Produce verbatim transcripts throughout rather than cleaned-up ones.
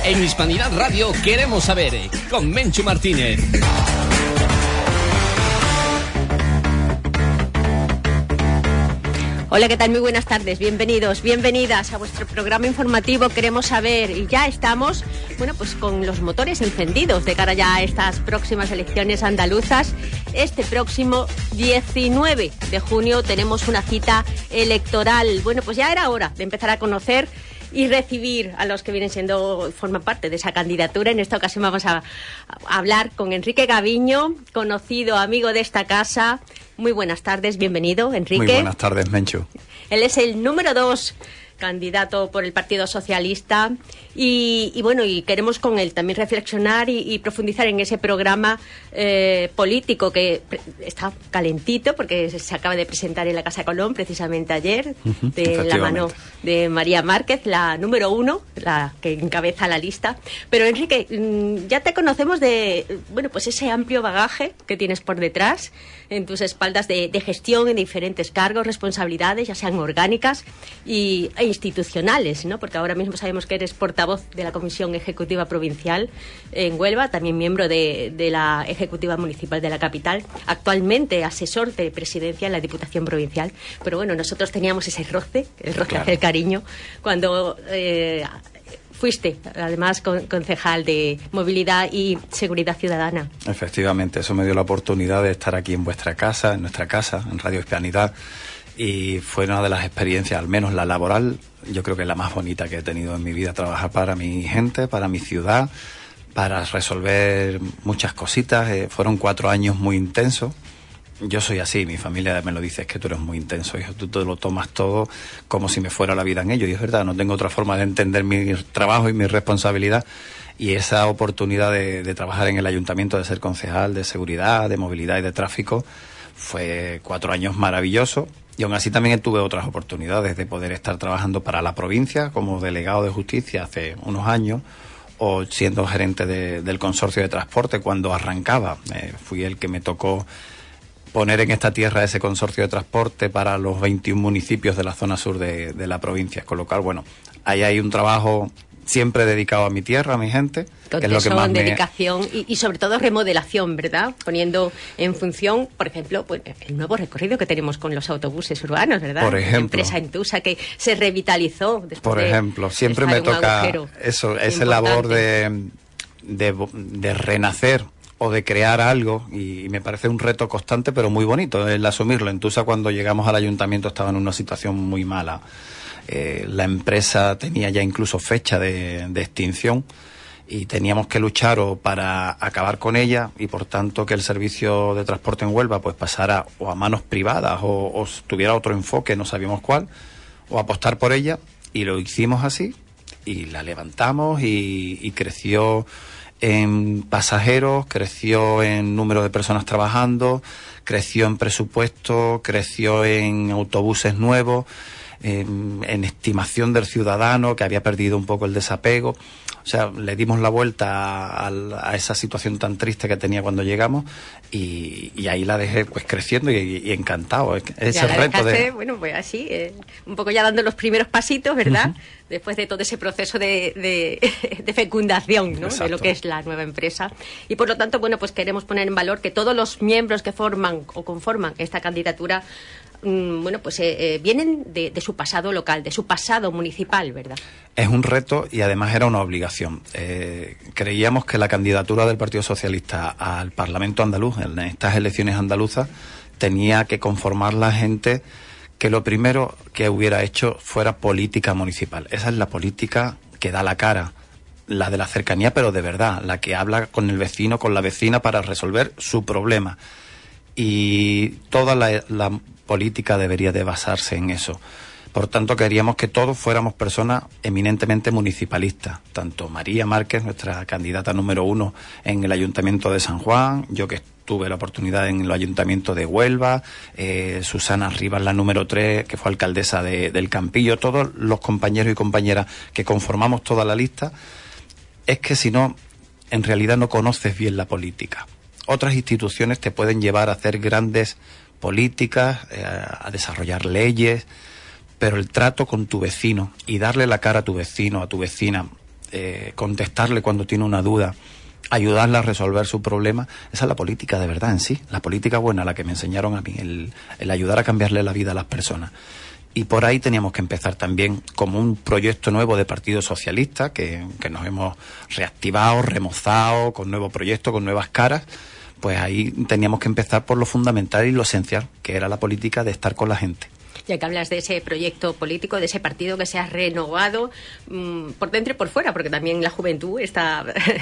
En Hispanidad Radio queremos saber, con Menchu Martínez. Hola, ¿qué tal? Muy buenas tardes, bienvenidos, bienvenidas a vuestro programa informativo Queremos Saber. Y ya estamos, bueno, pues con los motores encendidos de cara ya a estas próximas elecciones andaluzas. Este próximo diecinueve de junio tenemos una cita electoral. Bueno, pues ya era hora de empezar a conocer y recibir a los que vienen siendo, forman parte de esa candidatura. En esta ocasión vamos a, a hablar con Enrique Gaviño, conocido amigo de esta casa. Muy buenas tardes, bienvenido, Enrique. Muy buenas tardes, Menchu. Él es el número dos candidato por el Partido Socialista y, y bueno, y queremos con él también reflexionar y, y profundizar en ese programa eh, político que está calentito porque se acaba de presentar en la Casa Colón precisamente ayer, uh-huh, de la mano de María Márquez, la número uno, la que encabeza la lista. Pero Enrique, ya te conocemos de, bueno, pues ese amplio bagaje que tienes por detrás en tus espaldas de, de gestión en diferentes cargos, responsabilidades, ya sean orgánicas y, e institucionales, ¿no? Porque ahora mismo sabemos que eres portavoz de la Comisión Ejecutiva Provincial en Huelva, también miembro de, de la Ejecutiva Municipal de la capital, actualmente asesor de presidencia en la Diputación Provincial. Pero bueno, nosotros teníamos ese roce, el roce claro. hacia el cariño, cuando Eh, fuiste, además, con, concejal de Movilidad y Seguridad Ciudadana. Efectivamente, eso me dio la oportunidad de estar aquí en vuestra casa, en nuestra casa, en Radio Hispanidad, y fue una de las experiencias, al menos la laboral, yo creo que es la más bonita que he tenido en mi vida, trabajar para mi gente, para mi ciudad, para resolver muchas cositas. Eh, fueron cuatro años muy intensos. Yo soy así, mi familia me lo dice, es que tú eres muy intenso, hijo, tú te lo tomas todo como si me fuera la vida en ello, y es verdad, no tengo otra forma de entender mi trabajo y mi responsabilidad, y esa oportunidad de, de trabajar en el ayuntamiento, de ser concejal de seguridad, de movilidad y de tráfico, fue cuatro años maravillosos, y aún así también tuve otras oportunidades de poder estar trabajando para la provincia como delegado de justicia hace unos años, o siendo gerente de, del consorcio de transporte cuando arrancaba. Eh, fui el que me tocó poner en esta tierra ese consorcio de transporte para los veintiún municipios de la zona sur de, de la provincia, con lo cual, bueno, ahí hay un trabajo siempre dedicado a mi tierra, a mi gente, con que es lo que más dedicación me... y, y sobre todo remodelación, ¿verdad? Poniendo en función, por ejemplo, pues, el nuevo recorrido que tenemos con los autobuses urbanos, ¿verdad? Por ejemplo. La empresa Entusa que se revitalizó después. Por de ejemplo, siempre me toca eso, esa labor de, de, de renacer o de crear algo, y me parece un reto constante pero muy bonito el asumirlo. Entusa, cuando llegamos al ayuntamiento, estaba en una situación muy mala. Eh, la empresa tenía ya incluso fecha de, de extinción y teníamos que luchar o para acabar con ella, y por tanto que el servicio de transporte en Huelva pues pasara o a manos privadas o, o tuviera otro enfoque, no sabíamos cuál, o apostar por ella, y lo hicimos así y la levantamos y, y creció en pasajeros, creció en número de personas trabajando, creció en presupuesto, creció en autobuses nuevos, en, en estimación del ciudadano que había perdido un poco el desapego. O sea, le dimos la vuelta a, a, a esa situación tan triste que tenía cuando llegamos, y, y ahí la dejé pues creciendo y, y encantado. Ese ya la reto dejaste, de... bueno, pues así, eh, un poco ya dando los primeros pasitos, ¿verdad? Uh-huh. Después de todo ese proceso de, de, de fecundación, ¿no? Exacto. De lo que es la nueva empresa. Y por lo tanto, bueno, pues queremos poner en valor que todos los miembros que forman o conforman esta candidatura, mmm, bueno, pues eh, eh, vienen de, de su pasado local, de su pasado municipal, ¿verdad? Es un reto y además era una obligación. Eh, creíamos que la candidatura del Partido Socialista al Parlamento andaluz, en estas elecciones andaluzas, tenía que conformar la gente que lo primero que hubiera hecho fuera política municipal. Esa es la política que da la cara, la de la cercanía, pero de verdad, la que habla con el vecino, con la vecina para resolver su problema. Y toda la, la política debería de basarse en eso. Por tanto, queríamos que todos fuéramos personas eminentemente municipalistas. Tanto María Márquez, nuestra candidata número uno en el Ayuntamiento de San Juan, yo que tuve la oportunidad en el Ayuntamiento de Huelva, eh, Susana Rivas, la número tres, que fue alcaldesa de, del Campillo, todos los compañeros y compañeras que conformamos toda la lista. Es que si no, en realidad no conoces bien la política. Otras instituciones te pueden llevar a hacer grandes políticas, eh, a desarrollar leyes, pero el trato con tu vecino y darle la cara a tu vecino, a tu vecina, eh, contestarle cuando tiene una duda, ayudarle a resolver su problema. Esa es la política de verdad en sí, la política buena, la que me enseñaron a mí, el, el ayudar a cambiarle la vida a las personas. Y por ahí teníamos que empezar también como un proyecto nuevo de Partido Socialista, que, que nos hemos reactivado, remozado, con nuevo proyecto, con nuevas caras. Pues ahí teníamos que empezar por lo fundamental y lo esencial, que era la política de estar con la gente. Ya que hablas de ese proyecto político, de ese partido que se ha renovado mmm, por dentro y por fuera, porque también la juventud está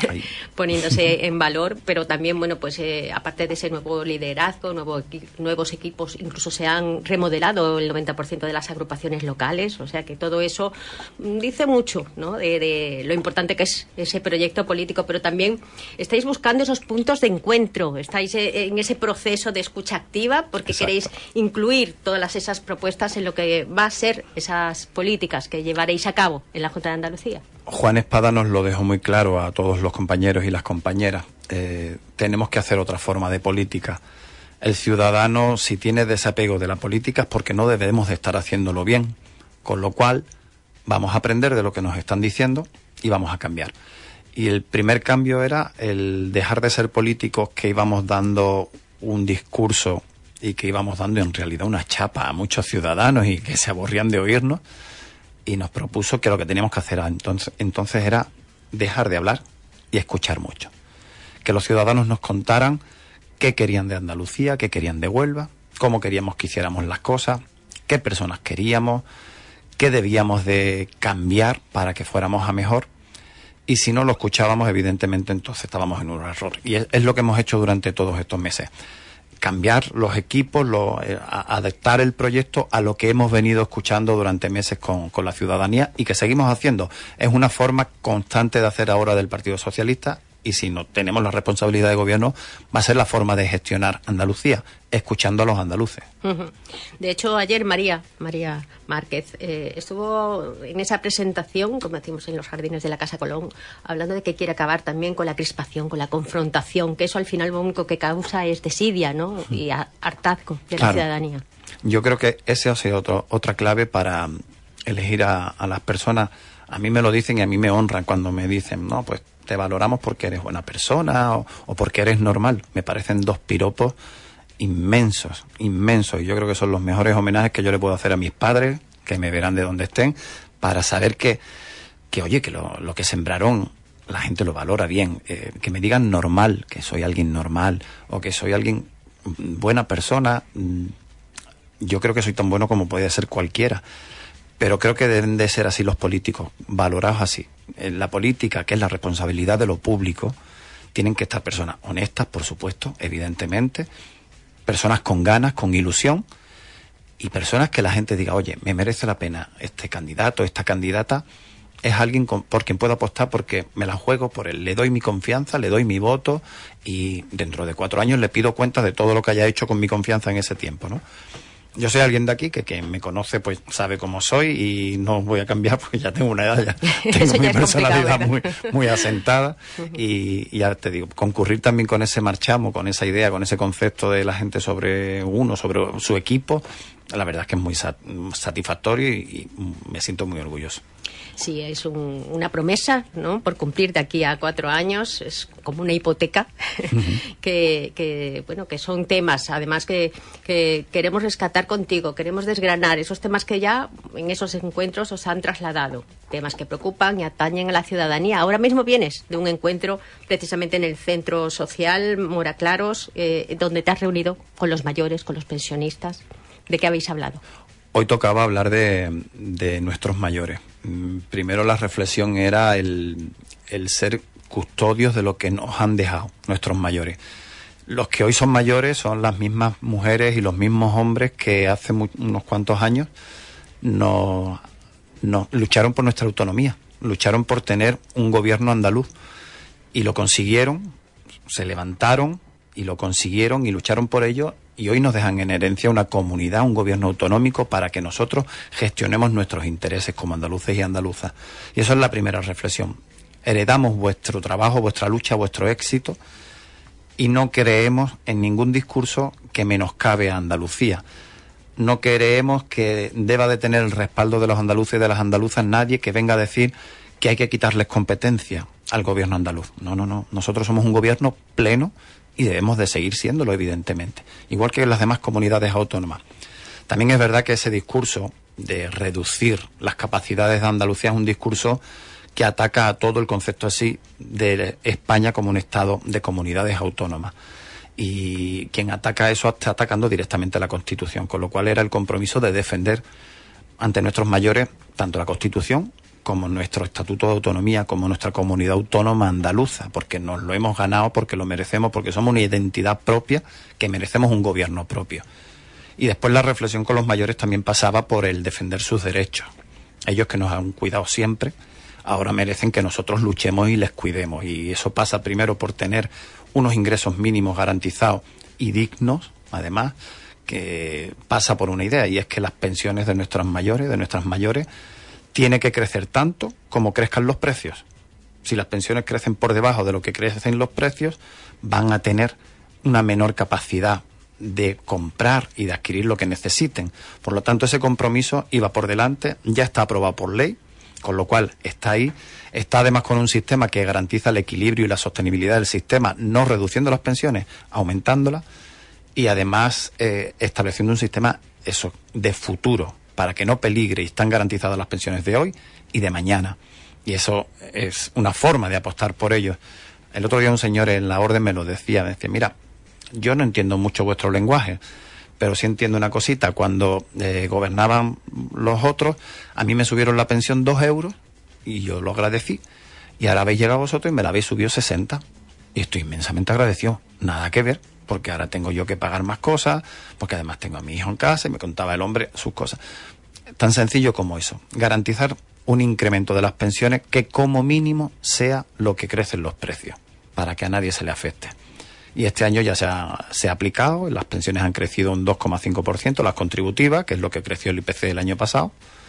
poniéndose en valor, pero también, bueno, pues eh, aparte de ese nuevo liderazgo, nuevo equi- nuevos equipos, incluso se han remodelado el noventa por ciento de las agrupaciones locales, o sea que todo eso mmm, dice mucho, ¿no?, de, de lo importante que es ese proyecto político, pero también estáis buscando esos puntos de encuentro, estáis eh, en ese proceso de escucha activa, porque Exacto. queréis incluir todas esas propuestas en lo que va a ser esas políticas que llevaréis a cabo en la Junta de Andalucía. Juan Espada nos lo dejó muy claro a todos los compañeros y las compañeras. Eh, tenemos que hacer otra forma de política. El ciudadano, si tiene desapego de la política, es porque no debemos de estar haciéndolo bien. Con lo cual, vamos a aprender de lo que nos están diciendo y vamos a cambiar. Y el primer cambio era el dejar de ser políticos que íbamos dando un discurso y que íbamos dando en realidad una chapa a muchos ciudadanos y que se aburrían de oírnos, y nos propuso que lo que teníamos que hacer entonces, entonces era dejar de hablar y escuchar mucho. Que los ciudadanos nos contaran qué querían de Andalucía, qué querían de Huelva, cómo queríamos que hiciéramos las cosas, qué personas queríamos, qué debíamos de cambiar para que fuéramos a mejor. Y si no lo escuchábamos, evidentemente, entonces estábamos en un error. Y es, es lo que hemos hecho durante todos estos meses. Cambiar los equipos, lo, eh, a, adaptar el proyecto a lo que hemos venido escuchando durante meses con, con la ciudadanía y que seguimos haciendo. Es una forma constante de hacer ahora del Partido Socialista, y si no tenemos la responsabilidad de gobierno, va a ser la forma de gestionar Andalucía, escuchando a los andaluces. Uh-huh. De hecho, ayer María, María Márquez, eh, estuvo en esa presentación, como decimos en los jardines de la Casa Colón, hablando de que quiere acabar también con la crispación, con la confrontación, que eso al final lo único que causa es desidia, ¿no?, uh-huh. y a, hartazgo de claro. la ciudadanía. Yo creo que esa ha sido otro, otra clave para elegir a, a las personas. A mí me lo dicen y a mí me honran cuando me dicen, no, pues te valoramos porque eres buena persona o, o porque eres normal. Me parecen dos piropos inmensos, inmensos. Y yo creo que son los mejores homenajes que yo le puedo hacer a mis padres, que me verán de donde estén, para saber que, que oye, que lo, lo que sembraron la gente lo valora bien. Eh, que me digan normal, que soy alguien normal, o que soy alguien buena persona. Yo creo que soy tan bueno como puede ser cualquiera. Pero creo que deben de ser así los políticos, valorados así. En la política, que es la responsabilidad de lo público, tienen que estar personas honestas, por supuesto, evidentemente, personas con ganas, con ilusión, y personas que la gente diga, oye, me merece la pena este candidato, esta candidata, es alguien con, por quien puedo apostar porque me la juego por él, le doy mi confianza, le doy mi voto, y dentro de cuatro años le pido cuentas de todo lo que haya hecho con mi confianza en ese tiempo, ¿no? Yo soy alguien de aquí que quien me conoce pues sabe cómo soy y no voy a cambiar porque ya tengo una edad, ya tengo mi personalidad muy, muy asentada. Uh-huh. y, y ya te digo, concurrir también con ese marchamo, con esa idea, con ese concepto de la gente sobre uno, sobre su equipo, la verdad es que es muy sat- satisfactorio y, y me siento muy orgulloso. Sí, es un, una promesa, ¿no?, por cumplir de aquí a cuatro años, es como una hipoteca, uh-huh. que, que, bueno, que son temas, además, que, que queremos rescatar contigo, queremos desgranar esos temas que ya en esos encuentros os han trasladado, temas que preocupan y atañen a la ciudadanía. Ahora mismo vienes de un encuentro precisamente en el Centro Social Moraclaros, eh, donde te has reunido con los mayores, con los pensionistas. ¿De qué habéis hablado? Hoy tocaba hablar de, de nuestros mayores. Primero la reflexión era el, el ser custodios de lo que nos han dejado nuestros mayores. Los que hoy son mayores son las mismas mujeres y los mismos hombres que hace muy, unos cuantos años nos, nos lucharon por nuestra autonomía, lucharon por tener un gobierno andaluz y lo consiguieron, se levantaron y lo consiguieron y lucharon por ello. Y hoy nos dejan en herencia una comunidad, un gobierno autonómico para que nosotros gestionemos nuestros intereses como andaluces y andaluzas. Y eso es la primera reflexión. Heredamos vuestro trabajo, vuestra lucha, vuestro éxito y no creemos en ningún discurso que menoscabe a Andalucía. No creemos que deba de tener el respaldo de los andaluces y de las andaluzas nadie que venga a decir que hay que quitarles competencia al gobierno andaluz. No, no, no. Nosotros somos un gobierno pleno y debemos de seguir siéndolo, evidentemente. Igual que en las demás comunidades autónomas. También es verdad que ese discurso de reducir las capacidades de Andalucía es un discurso que ataca a todo el concepto así de España como un Estado de comunidades autónomas. Y quien ataca eso está atacando directamente a la Constitución, con lo cual era el compromiso de defender ante nuestros mayores tanto la Constitución como nuestro Estatuto de Autonomía, como nuestra comunidad autónoma andaluza, porque nos lo hemos ganado, porque lo merecemos, porque somos una identidad propia, que merecemos un gobierno propio. Y después la reflexión con los mayores también pasaba por el defender sus derechos. Ellos que nos han cuidado siempre, ahora merecen que nosotros luchemos y les cuidemos. Y eso pasa primero por tener unos ingresos mínimos garantizados y dignos, además, que pasa por una idea, y es que las pensiones de nuestras mayores, de nuestras mayores, tiene que crecer tanto como crezcan los precios. Si las pensiones crecen por debajo de lo que crecen los precios, van a tener una menor capacidad de comprar y de adquirir lo que necesiten. Por lo tanto, ese compromiso iba por delante, ya está aprobado por ley, con lo cual está ahí. Está además con un sistema que garantiza el equilibrio y la sostenibilidad del sistema, no reduciendo las pensiones, aumentándolas, y además eh, estableciendo un sistema eso de futuro, para que no peligre, y están garantizadas las pensiones de hoy y de mañana. Y eso es una forma de apostar por ello. El otro día un señor en la orden me lo decía, me decía, mira, yo no entiendo mucho vuestro lenguaje, pero sí entiendo una cosita. Cuando eh, gobernaban los otros, a mí me subieron la pensión dos euros y yo lo agradecí. Y ahora habéis llegado vosotros y me la habéis subido sesenta. Y estoy inmensamente agradecido. Nada que ver, porque ahora tengo yo que pagar más cosas, porque además tengo a mi hijo en casa y me contaba el hombre sus cosas. Tan sencillo como eso. Garantizar un incremento de las pensiones que como mínimo sea lo que crecen los precios, para que a nadie se le afecte. Y este año ya se ha, se ha aplicado, las pensiones han crecido un dos coma cinco por ciento, las contributivas, que es lo que creció el I P C el año pasado,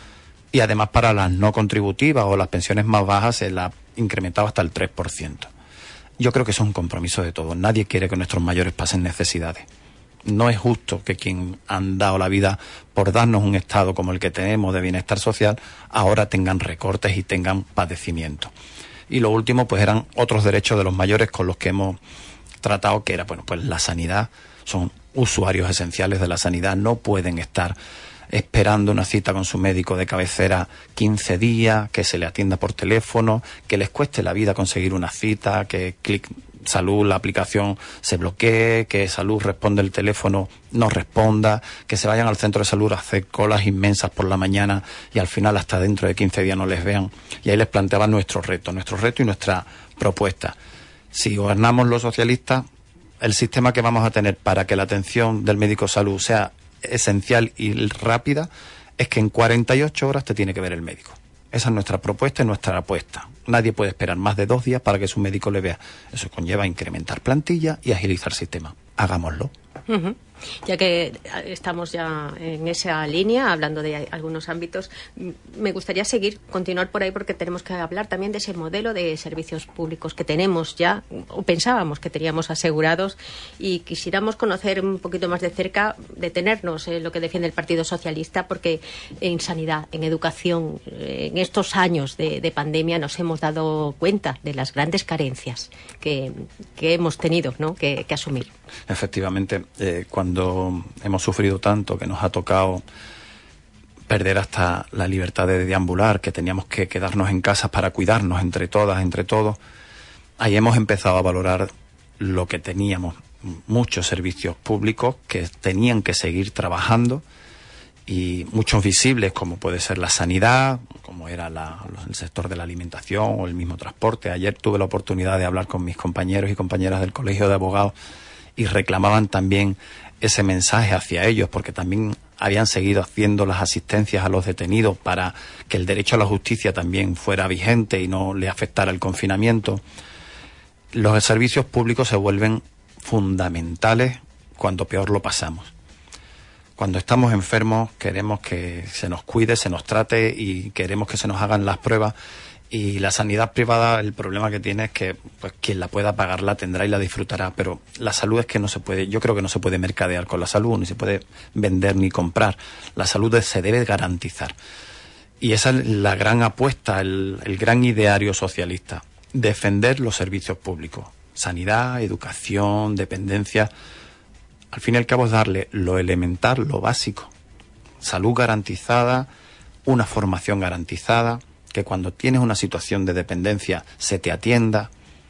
y además para las no contributivas o las pensiones más bajas se la ha incrementado hasta el tres por ciento. Yo creo que eso es un compromiso de todos. Nadie quiere que nuestros mayores pasen necesidades. No es justo que quien han dado la vida por darnos un estado como el que tenemos de bienestar social, ahora tengan recortes y tengan padecimientos. Y lo último, pues eran otros derechos de los mayores con los que hemos tratado, que era, bueno, pues la sanidad. Son usuarios esenciales de la sanidad, no pueden estar esperando una cita con su médico de cabecera quince días, que se le atienda por teléfono, que les cueste la vida conseguir una cita, que Clic Salud, la aplicación, se bloquee, que Salud responde el teléfono, no responda, que se vayan al centro de salud a hacer colas inmensas por la mañana y al final hasta dentro de quince días no les vean. Y ahí les planteaba nuestro reto, nuestro reto y nuestra propuesta. Si gobernamos los socialistas, el sistema que vamos a tener para que la atención del médico salud sea esencial y rápida es que en cuarenta y ocho horas te tiene que ver el médico. Esa es nuestra propuesta y nuestra apuesta. Nadie puede esperar más de dos días para que su médico le vea. Eso conlleva incrementar plantilla y agilizar el sistema. Hagámoslo. Uh-huh. Ya que estamos ya en esa línea, hablando de algunos ámbitos, me gustaría seguir, continuar por ahí, porque tenemos que hablar también de ese modelo de servicios públicos que tenemos ya, o pensábamos que teníamos asegurados, y quisiéramos conocer un poquito más de cerca, detenernos en lo que defiende el Partido Socialista, porque en sanidad, en educación, en estos años de, de pandemia nos hemos dado cuenta de las grandes carencias que, que hemos tenido, ¿no?, que, que asumir. Efectivamente, eh, cuando Cuando hemos sufrido tanto, que nos ha tocado perder hasta la libertad de deambular, que teníamos que quedarnos en casa para cuidarnos entre todas, entre todos, ahí hemos empezado a valorar lo que teníamos, muchos servicios públicos que tenían que seguir trabajando, y muchos visibles, como puede ser la sanidad, como era la, el sector de la alimentación o el mismo transporte. Ayer tuve la oportunidad de hablar con mis compañeros y compañeras del Colegio de Abogados y reclamaban también ese mensaje hacia ellos, porque también habían seguido haciendo las asistencias a los detenidos para que el derecho a la justicia también fuera vigente y no le afectara el confinamiento. Los servicios públicos se vuelven fundamentales cuando peor lo pasamos. Cuando estamos enfermos queremos que se nos cuide, se nos trate y queremos que se nos hagan las pruebas. Y la sanidad privada, el problema que tiene es que pues quien la pueda pagar la tendrá y la disfrutará, pero la salud es que no se puede, yo creo que no se puede mercadear con la salud, ni se puede vender ni comprar. La salud se debe garantizar. Y esa es la gran apuesta, el, el gran ideario socialista, defender los servicios públicos, sanidad, educación, dependencia. Al fin y al cabo es darle lo elemental, lo básico, salud garantizada, una formación garantizada, que cuando tienes una situación de dependencia se te atienda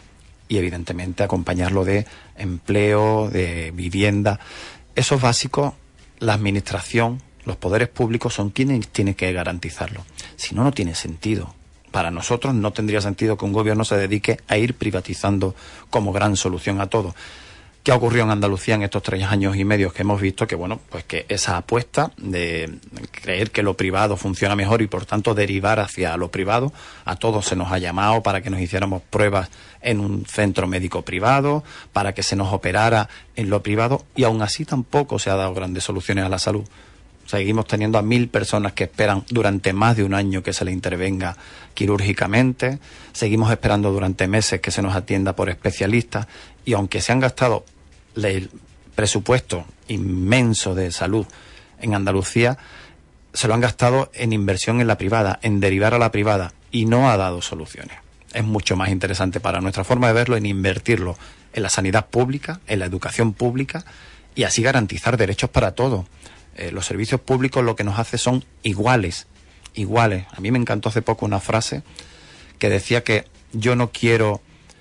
y evidentemente acompañarlo de empleo, de vivienda. Esos básicos, la administración, los poderes públicos son quienes tienen que garantizarlo. Si no, no tiene sentido. Para nosotros no tendría sentido que un gobierno se dedique a ir privatizando como gran solución a todo. ¿Qué ha ocurrido en Andalucía en estos tres años y medio que hemos visto? Que bueno, pues que esa apuesta de creer que lo privado funciona mejor y por tanto derivar hacia lo privado, a todos se nos ha llamado para que nos hiciéramos pruebas en un centro médico privado, para que se nos operara en lo privado, y aún así tampoco se ha dado grandes soluciones a la salud. Seguimos teniendo a mil personas que esperan durante más de un año que se les intervenga quirúrgicamente, seguimos esperando durante meses que se nos atienda por especialistas, y aunque se han gastado el presupuesto inmenso de salud en Andalucía, se lo han gastado en inversión en la privada, en derivar a la privada, y no ha dado soluciones. Es mucho más interesante para nuestra forma de verlo en invertirlo en la sanidad pública, en la educación pública, y así garantizar derechos para todos. Eh, los servicios públicos lo que nos hace son iguales, iguales. A mí me encantó hace poco una frase que decía que yo no quiero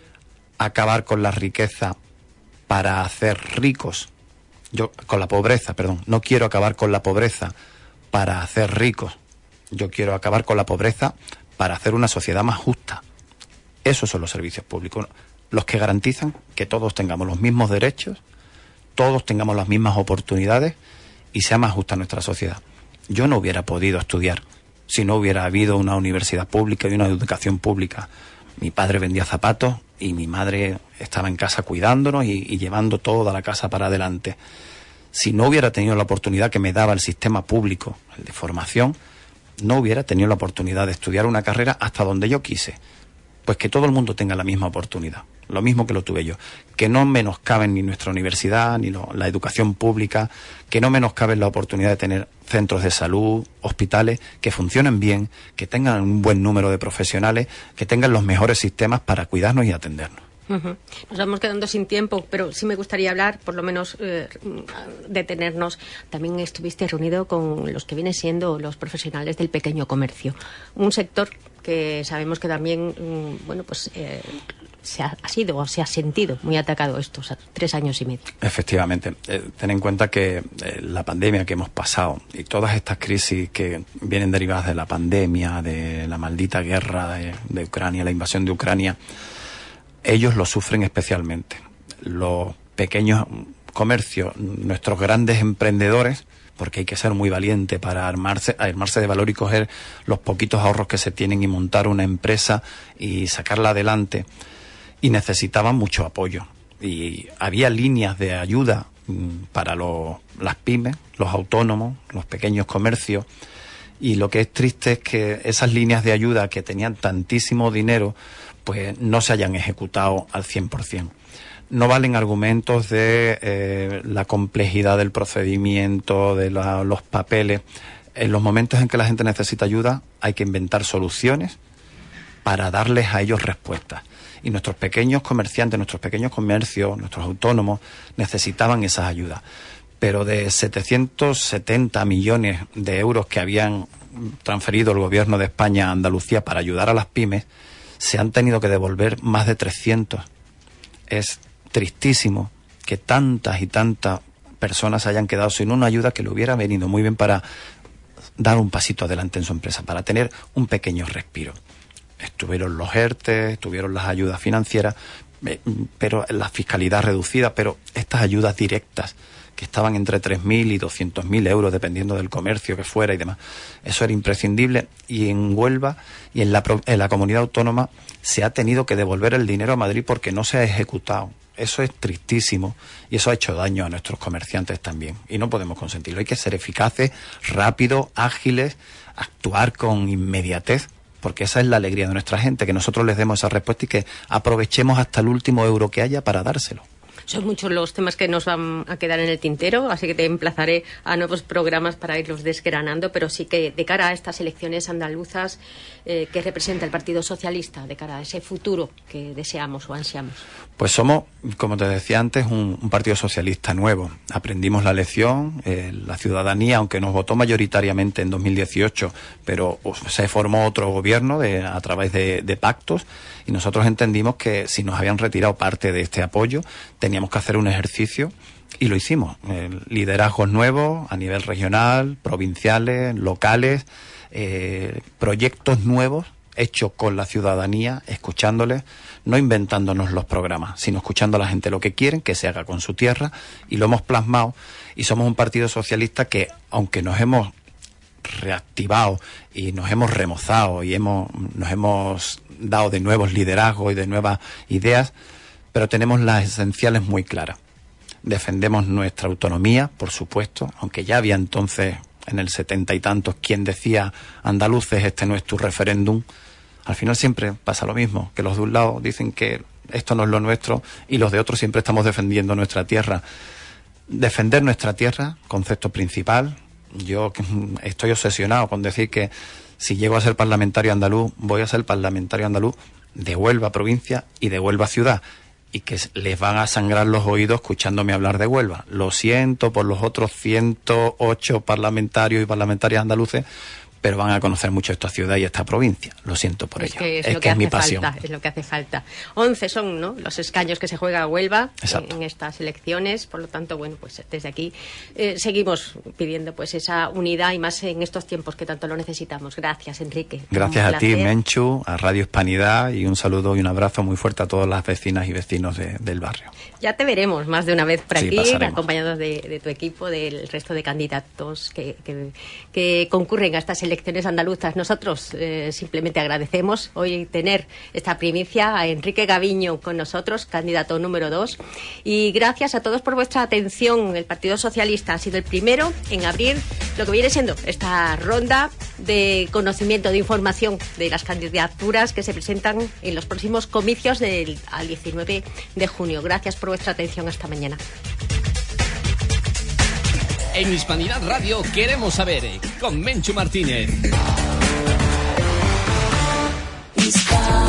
acabar con la riqueza para hacer ricos, yo con la pobreza, perdón, no quiero acabar con la pobreza para hacer ricos, yo quiero acabar con la pobreza para hacer una sociedad más justa. Esos son los servicios públicos, los que garantizan que todos tengamos los mismos derechos, todos tengamos las mismas oportunidades y sea más justa nuestra sociedad. Yo no hubiera podido estudiar si no hubiera habido una universidad pública y una educación pública. Mi padre vendía zapatos y mi madre estaba en casa cuidándonos y, y llevando toda la casa para adelante. Si no hubiera tenido la oportunidad que me daba el sistema público, el de formación, no hubiera tenido la oportunidad de estudiar una carrera hasta donde yo quise. Pues que todo el mundo tenga la misma oportunidad, lo mismo que lo tuve yo. Que no menoscaben ni nuestra universidad, ni lo, la educación pública, que no menoscaben la oportunidad de tener centros de salud, hospitales, que funcionen bien, que tengan un buen número de profesionales, que tengan los mejores sistemas para cuidarnos y atendernos. Uh-huh. Nos vamos quedando sin tiempo, pero sí me gustaría hablar, por lo menos eh, detenernos. También estuviste reunido con los que vienen siendo los profesionales del pequeño comercio, un sector que sabemos que también, bueno, pues eh, se ha, ha sido o se ha sentido muy atacado estos tres años y medio. Efectivamente. Eh, ten en cuenta que eh, la pandemia que hemos pasado y todas estas crisis que vienen derivadas de la pandemia, de la maldita guerra de, de Ucrania, la invasión de Ucrania, ellos lo sufren especialmente. Los pequeños comercios, nuestros grandes emprendedores, porque hay que ser muy valiente para armarse, armarse de valor y coger los poquitos ahorros que se tienen y montar una empresa y sacarla adelante. Y necesitaban mucho apoyo. Y había líneas de ayuda para los, las pymes, los autónomos, los pequeños comercios. Y lo que es triste es que esas líneas de ayuda que tenían tantísimo dinero, pues no se hayan ejecutado al cien por ciento. No valen argumentos de eh, la complejidad del procedimiento, de la, los papeles. En los momentos en que la gente necesita ayuda, hay que inventar soluciones para darles a ellos respuestas. Y nuestros pequeños comerciantes, nuestros pequeños comercios, nuestros autónomos, necesitaban esas ayudas. Pero de setecientos setenta millones de euros que habían transferido el gobierno de España a Andalucía para ayudar a las pymes, se han tenido que devolver más de trescientos. Es tristísimo que tantas y tantas personas se hayan quedado sin una ayuda que le hubiera venido muy bien para dar un pasito adelante en su empresa, para tener un pequeño respiro. Estuvieron los ERTE, estuvieron las ayudas financieras, pero la fiscalidad reducida, pero estas ayudas directas que estaban entre tres mil y doscientos mil euros, dependiendo del comercio que fuera y demás. Eso era imprescindible, y en Huelva y en la, en la comunidad autónoma se ha tenido que devolver el dinero a Madrid porque no se ha ejecutado. Eso es tristísimo y eso ha hecho daño a nuestros comerciantes también y no podemos consentirlo. Hay que ser eficaces, rápidos, ágiles, actuar con inmediatez, porque esa es la alegría de nuestra gente, que nosotros les demos esa respuesta y que aprovechemos hasta el último euro que haya para dárselo. Son muchos los temas que nos van a quedar en el tintero, así que te emplazaré a nuevos programas para irlos desgranando, pero sí que de cara a estas elecciones andaluzas, eh, ¿qué representa el Partido Socialista de cara a ese futuro que deseamos o ansiamos? Pues somos, como te decía antes, un, un partido socialista nuevo. Aprendimos la lección, eh, la ciudadanía, aunque nos votó mayoritariamente en dos mil dieciocho, pero pues, se formó otro gobierno de, a través de, de pactos, y nosotros entendimos que si nos habían retirado parte de este apoyo, teníamos que hacer un ejercicio, y lo hicimos. Eh, liderazgos nuevos a nivel regional, provinciales, locales, eh, proyectos nuevos hechos con la ciudadanía, escuchándoles, no inventándonos los programas, sino escuchando a la gente lo que quieren, que se haga con su tierra, y lo hemos plasmado, y somos un partido socialista que, aunque nos hemos reactivado y nos hemos remozado y hemos nos hemos dado de nuevos liderazgos y de nuevas ideas, pero tenemos las esenciales muy claras. Defendemos nuestra autonomía, por supuesto, aunque ya había entonces, en el setenta y tantos, quien decía: andaluces, este no es tu referéndum. Al final siempre pasa lo mismo, que los de un lado dicen que esto no es lo nuestro y los de otros siempre estamos defendiendo nuestra tierra. Defender nuestra tierra, concepto principal. Yo estoy obsesionado con decir que si llego a ser parlamentario andaluz, voy a ser parlamentario andaluz de Huelva provincia y de Huelva ciudad, y que les van a sangrar los oídos escuchándome hablar de Huelva. Lo siento por los otros ciento ocho parlamentarios y parlamentarias andaluces, pero van a conocer mucho esta ciudad y esta provincia. Lo siento por es ello. Que es, es lo que, que es mi hace pasión. Falta, es lo que hace falta. Once son, ¿no?, los escaños que se juega a Huelva en, en estas elecciones. Por lo tanto, bueno, pues desde aquí eh, seguimos pidiendo pues esa unidad, y más en estos tiempos que tanto lo necesitamos. Gracias, Enrique. Gracias a ti, Menchu, a Radio Hispanidad, y un saludo y un abrazo muy fuerte a todas las vecinas y vecinos de, del barrio. Ya te veremos más de una vez por Sí, aquí, pasaremos. acompañados de, de tu equipo, del resto de candidatos que, que, que concurren a estas elecciones andaluzas. Nosotros eh, simplemente agradecemos hoy tener esta primicia a Enrique Gaviño con nosotros, candidato número dos, y gracias a todos por vuestra atención. El Partido Socialista ha sido el primero en abrir lo que viene siendo esta ronda de conocimiento, de información de las candidaturas que se presentan en los próximos comicios del al diecinueve de junio. Gracias por vuestra atención. Hasta mañana. En Hispanidad Radio queremos saber, con Menchu Martínez. Hispanidad.